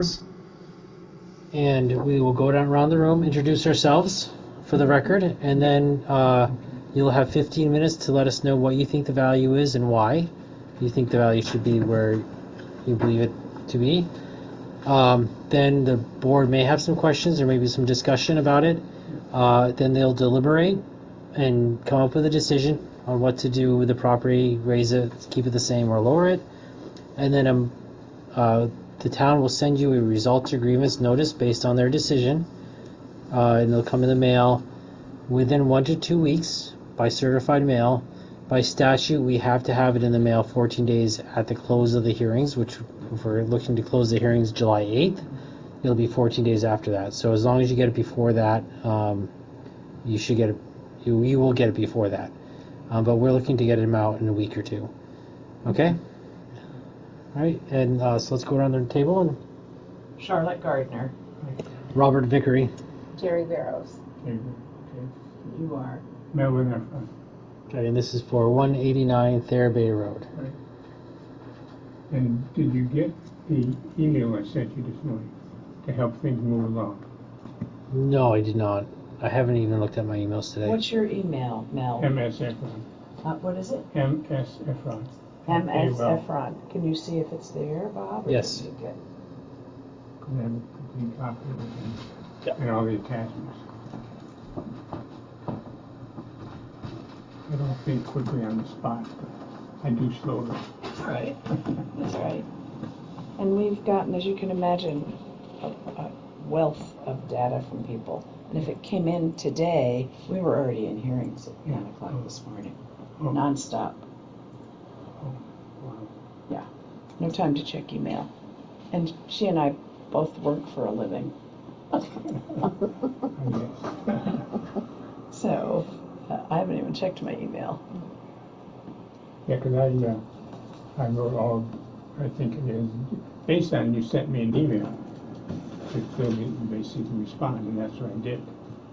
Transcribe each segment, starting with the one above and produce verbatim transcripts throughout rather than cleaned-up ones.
and we will go down around the room, introduce ourselves for the record, and then uh, you'll have fifteen minutes to let us know what you think the value is and why you think the value should be where you believe it to be. Um, then the board may have some questions or maybe some discussion about it. Uh, then they'll deliberate and come up with a decision on what to do with the property, raise it, keep it the same, or lower it. And then um, uh, the town will send you a results or grievance notice based on their decision, uh, and it'll come in the mail within one to two weeks by certified mail. By statute, we have to have it in the mail fourteen days at the close of the hearings, which if we're looking to close the hearings July eighth, it'll be fourteen days after that. So as long as you get it before that, um, you should get it, you, you will get it before that. Um, but we're looking to get them out in a week or two. Okay? All right, and uh, so let's go around the table. And Charlotte Gardner. Robert Vickery. Jerry Barrows. Okay, okay. You are. Melvin Efron. Okay, and this is for one eighty-nine Thayer Bay Road. Right. And did you get the email I sent you this morning to help things move along? No, I did not. I haven't even looked at my emails today. What's your email, Mel? M S Efron. Uh, what is it? M S Efron. M S A O L. Efron. Can you see if it's there, Bob? or Yes. did you get- Could I have a complete copy of it and, Yep. and all the attachments? I don't think quickly on the spot, but I do slowly. All right. That's all right. And we've gotten, as you can imagine, a, a wealth of data from people. And if it came in today, we were already in hearings at Yeah. nine o'clock this morning, Oh, nonstop. oh, wow. Yeah, no time to check email. And she and I both work for a living. I guess. So uh, I haven't even checked my email. Yeah, because I, uh, I wrote all, I think it is, based on you sent me an email to fill me, basically respond, and that's what I did.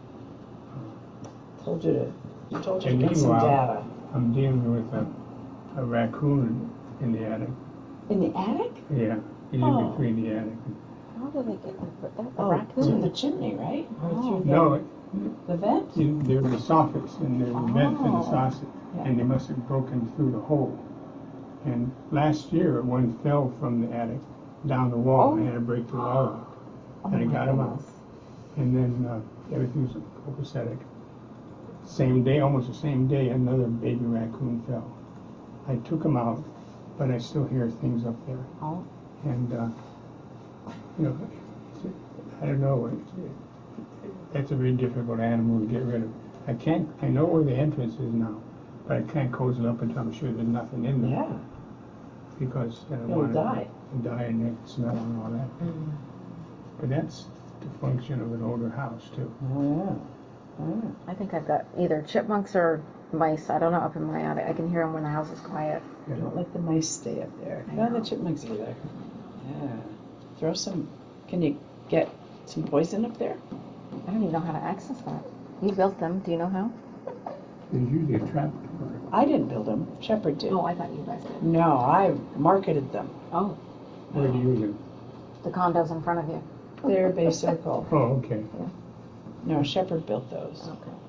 Told you to, I told you And to get some meanwhile, data. I'm dealing with a, a raccoon in the attic. In the attic? Yeah, he's Oh. in between the attic. How do they get put that? A Oh, raccoon? through the chimney, right? Or Oh. through the, No, the vent? in, there's a soffit, and there's a vent in the Oh. soffit, Yeah. and they must have broken through the hole. And last year, one fell from the attic down the wall, and I had to break the wall out. Oh And I my got him out. goodness. And then uh, everything was copacetic. Same day, almost the same day, another baby raccoon fell. I took him out, but I still hear things up there. Oh. And, uh, you know, it's, I don't know, it, it, that's a very difficult animal to get rid of. I can't, I know where the entrance is now, but I can't close it up until I'm sure there's nothing in there. Yeah, Because I don't it'll want die. to die and that smell and all that. Mm. But that's the function of an older house, too. Oh, yeah. Oh, yeah. I think I've got either chipmunks or mice. I don't know, up in my attic. I can hear them when the house is quiet. You Don't know? let the mice stay up there. I Well, the know. chipmunks either. Yeah. Throw some, can you get some poison up there? I don't even know how to access that. You built them. Do you know how? There's usually a trap door. I didn't build them. Shepherd did. Oh, I thought you guys did. No, I marketed them. Oh, Where do you live? the condos in front of you. They're Bay Circle. Oh, okay. No, Shepherd built those.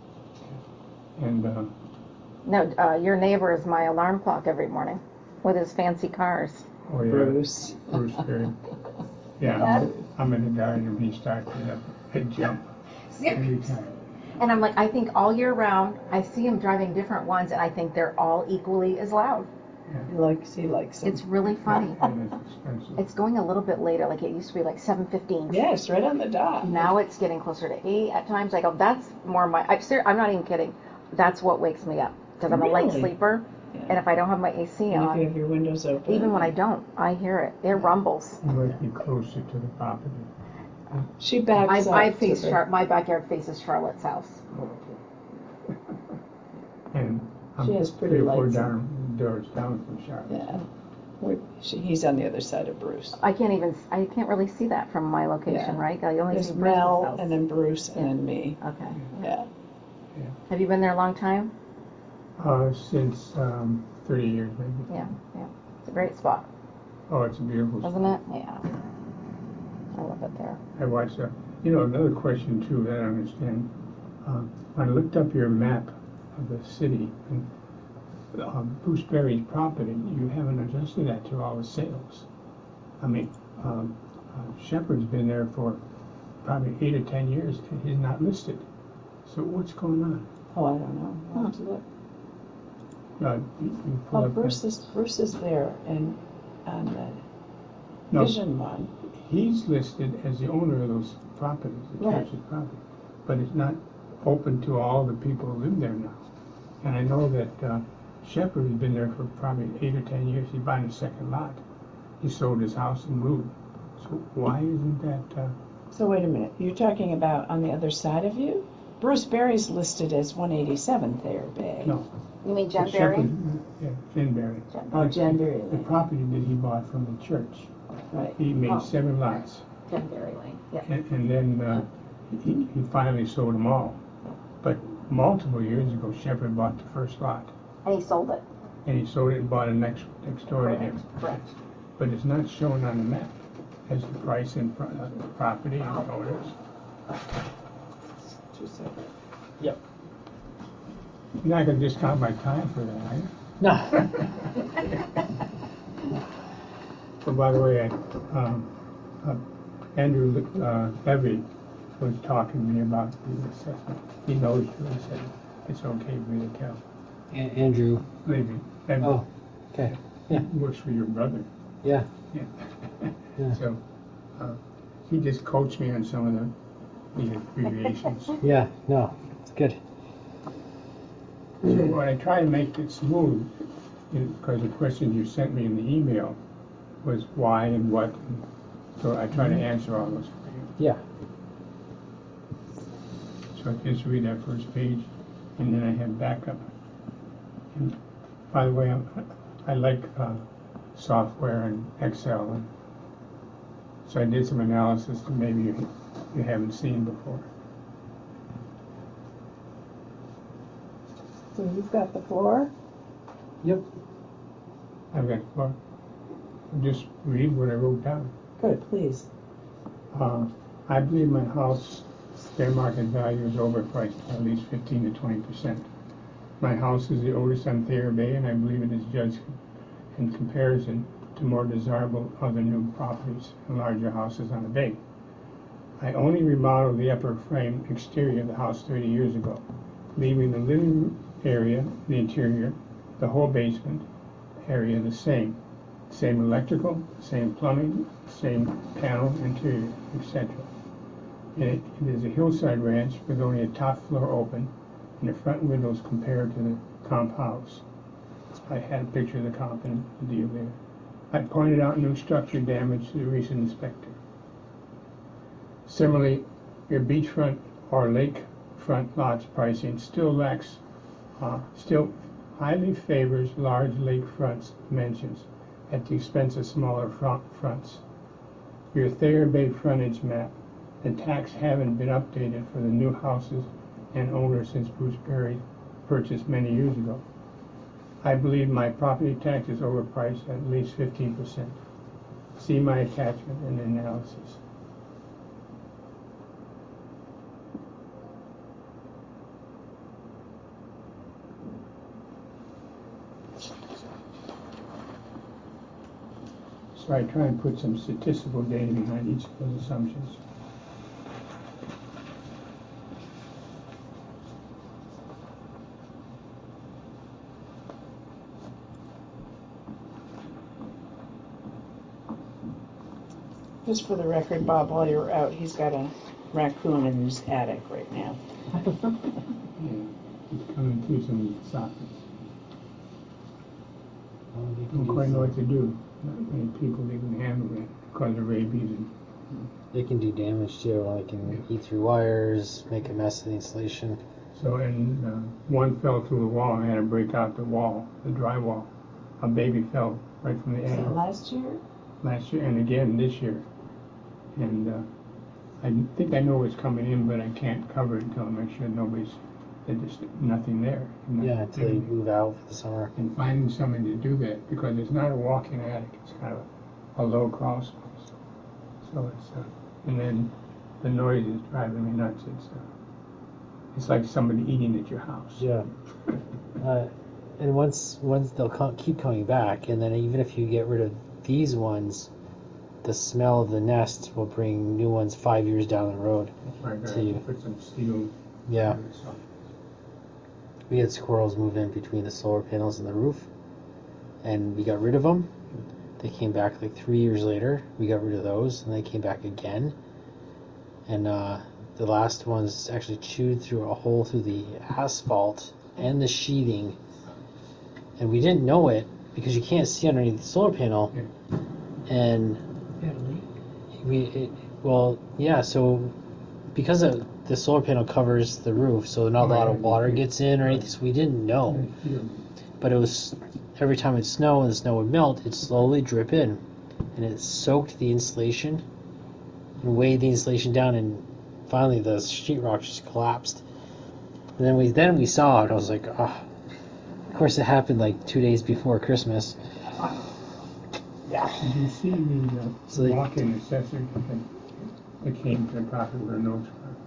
Okay. And, uh, No, uh, your neighbor is my alarm clock every morning with his fancy cars. oh, yeah. Bruce. Bruce Perry. Yeah, I'm, I'm in the garden when he starts it up. I jump every time. And I'm like, I think all year round, I see him driving different ones, and I think they're all equally as loud. He likes, he likes them. It's really funny. And it's expensive. It's going a little bit later, like it used to be like seven fifteen. Yes, right on the dot. Now it's getting closer to eight at times. I go, that's more my, I'm, ser- I'm not even kidding. That's what wakes me up. Because I'm a light Really? sleeper, Yeah. and if I don't have my A C And if you on, have your windows open. even when I don't, I hear it. It rumbles. You must be closer to the property. She backs I, up. I to face the- Char- my backyard faces Charlotte's house. Okay. And I'm She has pretty three or four lights in. down, doors down from Charlotte. Yeah. We're, she, he's on the other side of Bruce. I can't even, I can't really see that from my location, Yeah. right? I only There's see Bruce's Mel, house. and then Bruce, and Yeah. then me. Okay. Yeah. Yeah. Have you been there a long time? Uh, since um, thirty years, maybe. Yeah, yeah. It's a great spot, Oh, it's a beautiful isn't spot. it? Yeah. I love it there. I watched that. You know, another question too that I don't understand. Uh, when I looked up your map of the city and um, Bruce Berry's property, you haven't adjusted that to all the sales. I mean, um, uh, Shepherd's been there for probably eight or ten years and he's not listed. So what's going on? Oh, I don't know. I'll have to look. Uh, you, you pull Oh, up Bruce that- is, Bruce is there and on the No. Vision one. He's listed as the owner of those properties, the Right. church's property, but it's not open to all the people who live there now. And I know that uh, Shepherd has been there for probably eight or ten years. He's buying a second lot. He sold his house and moved. So why isn't that? Uh, So wait a minute. You're talking about on the other side of you? Bruce Berry's listed as one eighty-seven Thayer Bay. no. You mean Jen But Berry? Shepherd, yeah, Jen Berry. Jen Oh, Jen Berry The Lane. property that he bought from the church. Right. He made Oh. seven lots, Jen Berry Lane. Yep. and, and then uh, he, he finally sold them all. But multiple years ago, Shepherd bought the first lot. And he sold it. And he sold it and bought it next next door to him. Correct. Correct. But it's not shown on the map as the price and pro- uh, property and owners. Two separate. Yep. You're not going to discount my time for that, are you? No. Oh, by the way, I, um, uh, Andrew uh, Levy was talking to me about the assessment. He knows you. He said it's okay for you to tell. A- Andrew. Levy. Levy. Oh, okay. Yeah. He works for your brother. Yeah. Yeah. Yeah. So uh, he just coached me on some of the, the abbreviations. Yeah. No, it's good. So when I try to make it smooth, because the questions you sent me in the email was why and what, and so I try to answer all those for you. Yeah. So I just read that first page, and then I have backup. And by the way, I'm, I like uh, software and Excel, and so I did some analysis that maybe you, you haven't seen before. So you've got the floor? Yep. I've got, well, just read what I wrote down. Good, please. Uh, I believe my house fair market value is overpriced by at least fifteen to twenty percent. My house is the oldest on Thayer Bay, and I believe it is judged in comparison to more desirable other new properties and larger houses on the bay. I only remodeled the upper frame exterior of the house thirty years ago, leaving the living area, the interior, the whole basement area the same. Same electrical, same plumbing, same panel, interior, et cetera. And it, it is a hillside ranch with only a top floor open and the front windows compared to the comp house. I had a picture of the comp and the deal there. I pointed out new structure damage to the recent inspector. Similarly, your beachfront or lakefront lots pricing still lacks, uh, still highly favors large lakefront dimensions at the expense of smaller front fronts. Your Thayer Bay frontage map and tax haven't been updated for the new houses and owners since Bruce Berry purchased many years ago. I believe my property tax is overpriced at least fifteen percent. See my attachment and analysis. So I try and put some statistical data behind each of those assumptions. Just for the record, Bob, while you're out, he's got a raccoon in his attic right now. Yeah, it's coming through some sockets. Don't quite know what to do. Not many people even handle it because of rabies. And They can do damage too. Like can eat through wires, make a mess of the insulation. so, and uh, one fell through the wall and had to break out the wall, the drywall. A baby fell right from the Was that angle last year? last year and again this year. And uh, I think I know what's coming in, but I can't cover it until I make sure nobody's, that there's nothing there. Yeah, until you move out for the summer. And finding somebody to do that, because it's not a walk-in attic, it's kind of a, a low crawl space. So it's, uh, and then the noise is driving me nuts. It's uh, it's like somebody eating at your house. Yeah. Uh, and once once they'll co- keep coming back, and then even if you get rid of these ones, the smell of the nest will bring new ones five years down the road. That's why I To gotta you. put some steel. Yeah. over it, so. We had squirrels move in between the solar panels and the roof, and we got rid of them. They came back like three years later. We got rid of those, and they came back again. And uh, the last ones actually chewed through a hole through the asphalt and the sheathing, and we didn't know it because you can't see underneath the solar panel. Yeah. And we, it, well, yeah. So because of, the solar panel covers the roof, so not a Oh, lot yeah, of water yeah. gets in or Right. anything. So we didn't know. Yeah. But it was every time it snowed and the snow would melt, it'd slowly drip in, and it soaked the insulation and weighed the insulation down, and finally the sheetrock just collapsed. And then we then we saw it. I was like, oh. Of course, it happened like two days before Christmas. Yeah. Did you see the uh, So they- walk-in assessor that, that came to the property with a note?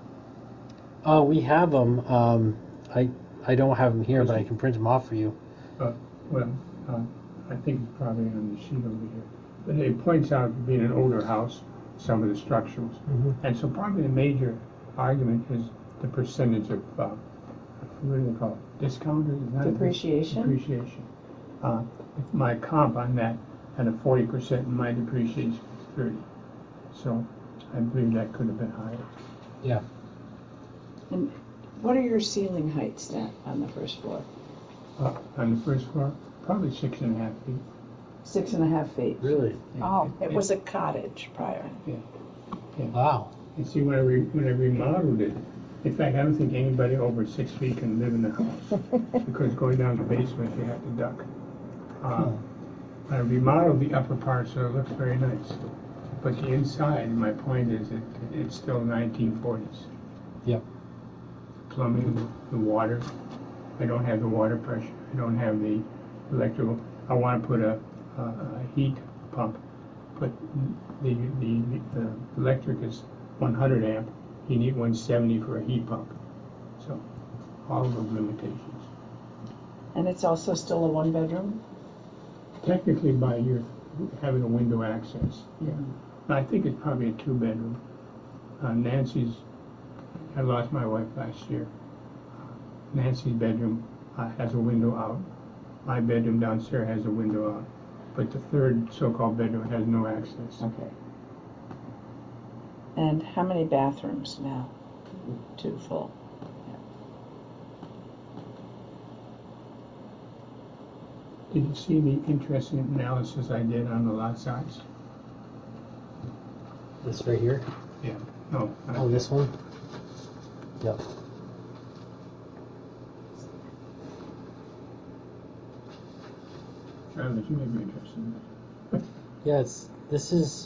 Oh, we have them. Um, I I don't have them here, but I can print them off for you. Uh, well, uh, I think it's probably on the sheet over here. But it points out being an older house, some of the structures. Mhm. And so probably the major argument is the percentage of, uh, what do they call it, discount? or is that a dis- Depreciation? Depreciation. Uh, if my comp on that had a forty percent and my depreciation was thirty. So I believe that could have been higher. Yeah. And what are your ceiling heights then on the first floor? Uh, on the first floor, probably six and a half feet. Six and a half feet. Really? Oh. It was a cottage prior. Yeah. Yeah. Wow. You see, when I re- when I remodeled it, in fact, I don't think anybody over six feet can live in the house because going down the basement, you have to duck. Uh, I remodeled the upper part, so it looks very nice. But the inside, my point is, it, it's still nineteen forties. Yep. Plumbing, the water. I don't have the water pressure. I don't have the electrical. I want to put a, a, a heat pump, but the, the the electric is one hundred amp. You need one seventy for a heat pump. So all of those limitations. And it's also still a one bedroom? Technically, by your having a window access, yeah. I think it's probably a two bedroom. Uh, Nancy's, I lost my wife last year. Nancy's bedroom uh, has a window out. My bedroom downstairs has a window out. But the third so-called bedroom has no access. Okay. And how many bathrooms now? Two full. Did you see the interesting analysis I did on the lot size? This right here. Yeah. No. not Oh, this that. one. Yep. Travis, you may be interested in that. Yeah. It's this is.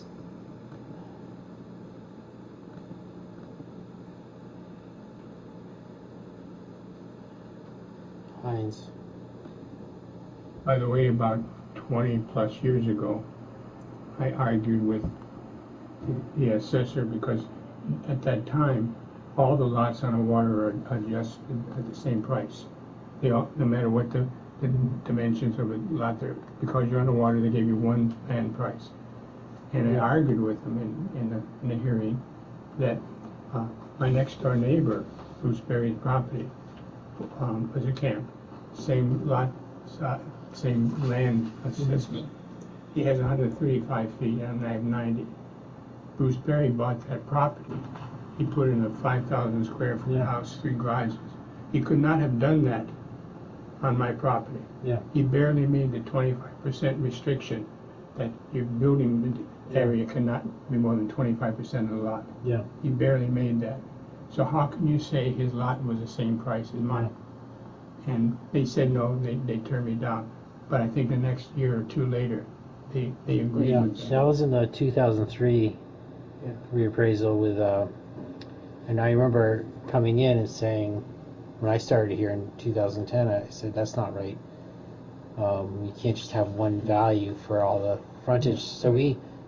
Heinz. By the way, about twenty plus years ago, I argued with the assessor because at that time, all the lots on the water are adjusted at the same price. They all, no matter what the, the dimensions of a lot there, because you're on the water, they gave you one land price. And I Yeah. argued with them in, in, the, in the hearing that uh, my next door neighbor, Bruce Berry's property, um, was a camp, same lot, si- same land assessment. He has one hundred thirty-five feet and I have ninety. Bruce Berry bought that property. He put in a five thousand square foot Yeah. house, three garages. He could not have done that on my property. Yeah. He barely made the twenty-five percent restriction that your building area cannot be more than twenty-five percent of the lot. Yeah. He barely made that. So how can you say his lot was the same price as mine? And they said no, they, they turned me down. But I think the next year or two later, they, they agreed Yeah. with That me. was in the two thousand three Yeah. reappraisal with, uh, and I remember coming in and saying, when I started here in two thousand ten, I said that's not right. Um, you can't just have one value for all the frontage. So we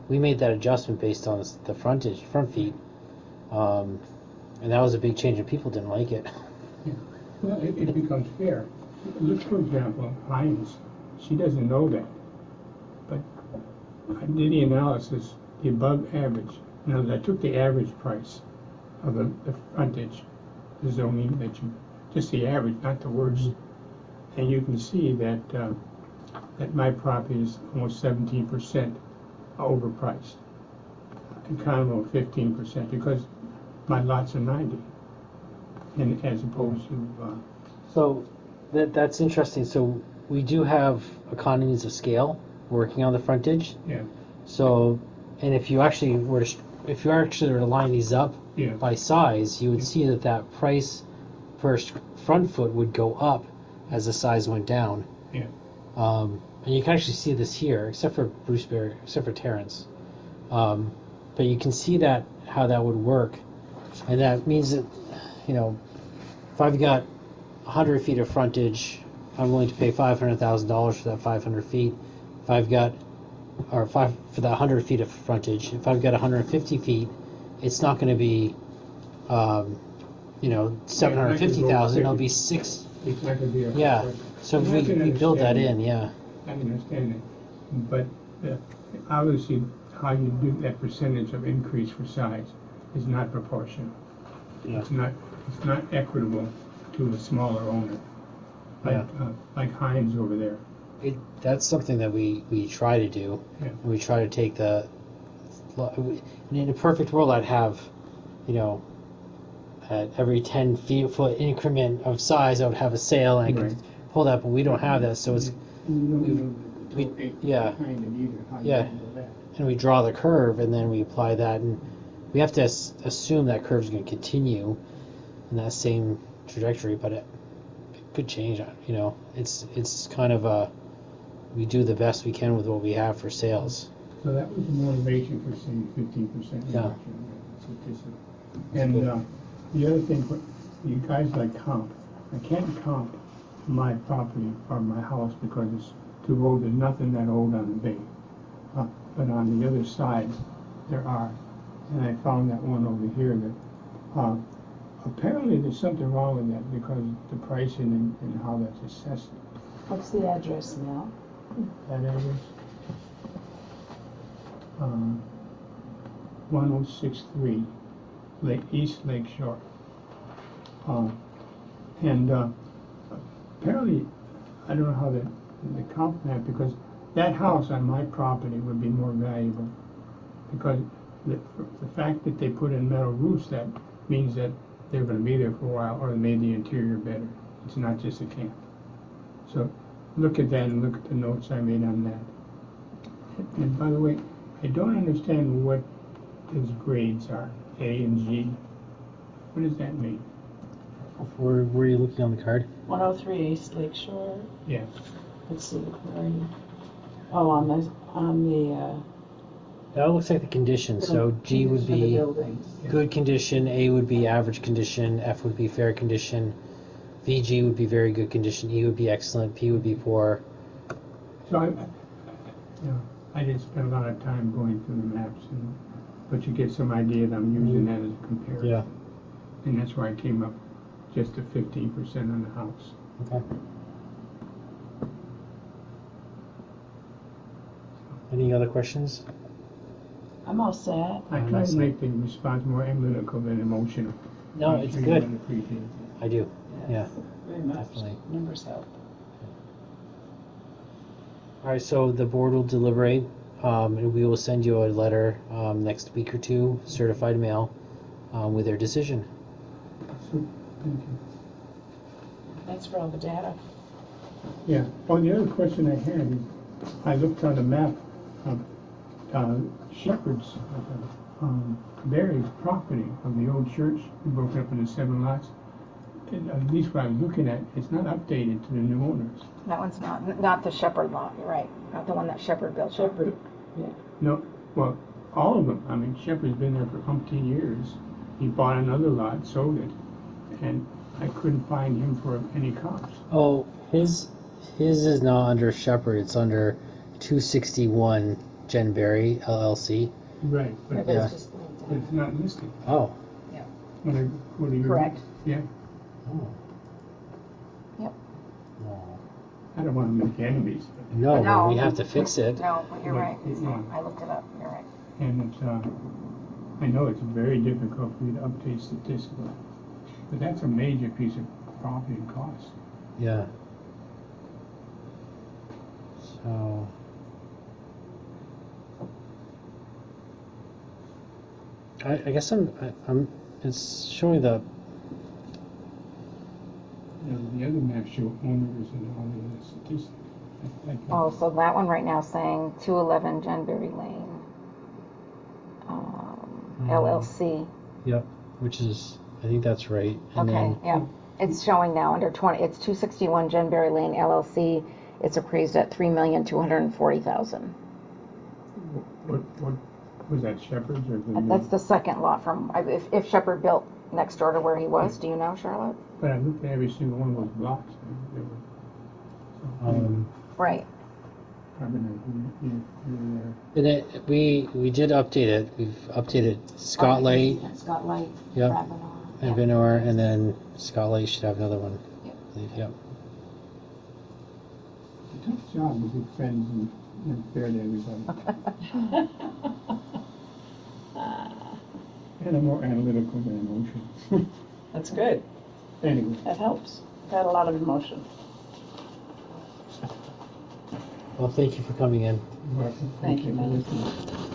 we made that adjustment based on the frontage, front feet, um, and that was a big change, and people didn't like it. Yeah. Well, it, it becomes fair. Look, for example, Heinz, she doesn't know that, but I did the analysis, the above average. In other words, I took the average price of the, the frontage, the zoning that you, just the average, not the worst. And you can see that uh, that my property is almost seventeen percent overpriced, and Conroe fifteen percent, because my lots are ninety, and as opposed to uh, So that that's interesting. So we do have economies of scale working on the frontage. yeah, So, and if you actually were to, if you actually were to line these up yeah, by size, you would Yeah. see that that price per st- front foot would go up as the size went down. yeah. Um, and you can actually see this here, except for Bruce Bear, except for Terrence. Um, but you can see that how that would work, and that means that, you know, if I've got one hundred feet of frontage, I'm willing to pay five hundred thousand dollars for that five hundred feet. If I've got, or five for that one hundred feet of frontage, if I've got one hundred fifty feet, it's not going to be, um, you know, seven hundred fifty thousand. It'll be six. It's not going to be a Yeah. So And I we, can we build that understand in. Yeah. I understand it, but uh, obviously how you do that percentage of increase for size is not proportional. Yeah. It's not, it's not equitable to a smaller owner, like, Yeah. uh, like Heinz over there. It, that's something that we, we try to do. Yeah. And we try to take the. In a perfect world, I'd have, you know, at every ten feet foot increment of size, I would have a sale, and I could Right. pull that, but we don't have that, so it's. And you don't we- know the we- total acre yeah. behind it either, how you Yeah. handle that. And we draw the curve, and then we apply that, and we have to as- assume that curve's going to continue in that same trajectory, but it, it could change. You know, it's it's kind of a we do the best we can with what we have for sales. So that was the motivation for saying fifteen percent Yeah. reduction. That's what this is. And uh, the other thing, what- you guys like comp. I can't comp my property or my house because it's too old. There's nothing that old on the bay. Uh, But on the other side, there are. And I found that one over here that uh, apparently there's something wrong with that because the pricing and, and how that's assessed. What's the address now? That address? Um, one oh six three, Lake, East Lake Shore. Uh, and uh, apparently, I don't know how they, they count that because that house on my property would be more valuable because the, the fact that they put in metal roofs, that means that they're going to be there for a while or they made the interior better. It's not just a camp. So look at that and look at the notes I made on that. And by the way, I don't understand what his grades are, A and G. What does that mean? Where were you looking on the card? one oh three East Lake Shore. Yeah. Let's see, where are you? Oh, on the, on the, uh. That looks like the condition. So G would condition of the be buildings. good condition, A would be average condition, F would be fair condition, V G would be very good condition, E would be excellent, P would be poor. So I, you know, I didn't spend a lot of time going through the maps, and, but you get some idea that I'm using that as a comparison. Yeah. And that's why I came up just to fifteen percent on the house. Okay. Any other questions? I'm all set. I I'm try to also- make the response more analytical than emotional. No, I'm it's sure good. You appreciate that. I do. Yes, Yeah, very much. definitely. Numbers help. All right, so the board will deliberate, um, and we will send you a letter um, next week or two, certified mail, um, with their decision. So, thank you. Thanks for all the data. Yeah. Oh, the other question I had is, I looked on the map of uh, Shepherd's, uh, um, Barry's property of the old church, broken up into seven lots. And at least what I was looking at, it's not updated to the new owners. That one's not not the Shepherd lot. You're right. Not the one that Shepherd built. Shepherd, yeah. No, well, all of them. I mean, Shepherd's been there for umpteen years. He bought another lot, sold it, and I couldn't find him for any comps. Oh, his his is not under Shepherd. It's under two sixty-one Jen Berry L L C. Right, Yeah, but but Yeah. it's just linked but it's not listed. Oh. What are, what are you? Correct. Yeah, Oh. Yep. No. I don't wanna make enemies, but, No, but No. we have to fix it. No, but you're But, right. It's yeah. not. I looked it up. You're right. and it's, uh, I know it's very difficult for you to update statistics, but that's a major piece of property and cost. Yeah. So. I, I guess I'm, I, I'm. It's showing the. You know, the other maps show owners and all the other statistics. I- I- Oh, so that one right now is saying two eleven Jenbury Lane, um, Mm. L L C. Yep. Which is, I think that's right. And Okay, then, yeah. It's showing now under twenty, it's two sixty-one Jenbury Lane L L C. It's appraised at three million two hundred forty thousand. What, what, was that Shepherd's or the? new- That's the second lot from, I- if, if Shepherd built next door to where he was, do you know, Charlotte? But I looked at every single one of those blocks. and they were- so, um, Right. Probably not, you, you, you, uh, and it, we we did update it. We've updated Scott Light, Scott Light, Yep. Ravenel. and Venor, and then Scott Light should have another one. Yep. I believe. Yep. tough job to be friends and, and fair to everybody. And I'm more analytical than emotional. That's good. Anyway, That helps. Got a lot of emotion. Well, thank you for coming in. welcome. Thank you, for man. listening.